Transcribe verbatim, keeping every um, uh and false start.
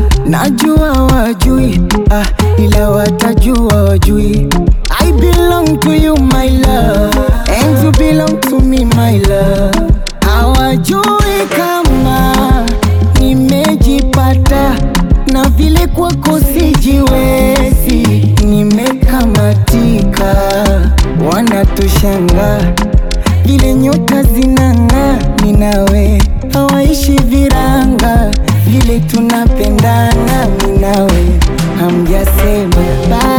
najua wajui, ah, ila watajua wajui. I belong to you my love, and you belong to me my love. Hawajui kama nimejipata, na vile kwako sijiwezi, nimekamatika. Wanatushanga vile nyota zinang'aa, ni nawe hawaishi viranga, vile tunapendana, ni nawe hamjasema bye.